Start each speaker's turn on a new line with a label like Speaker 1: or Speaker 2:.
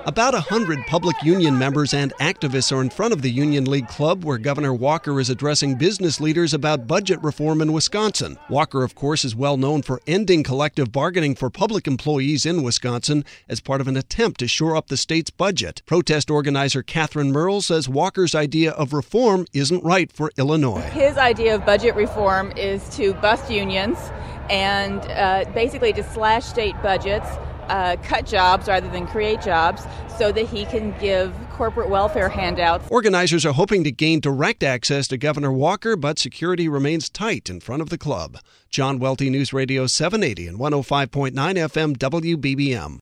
Speaker 1: About 100 public union members and activists are in front of the Union League Club, where Governor Walker is addressing business leaders about budget reform in Wisconsin. Walker, of course, is well known for ending collective bargaining for public employees in Wisconsin as part of an attempt to shore up the state's budget. Protest organizer Catherine Merle says Walker's idea of reform isn't right for Illinois.
Speaker 2: His idea of budget reform is to bust unions and basically to slash state budgets, cut jobs rather than create jobs, so that he can give corporate welfare handouts.
Speaker 1: Organizers are hoping to gain direct access to Governor Walker, but security remains tight in front of the club. John Welty, News Radio 780 and 105.9 FM WBBM.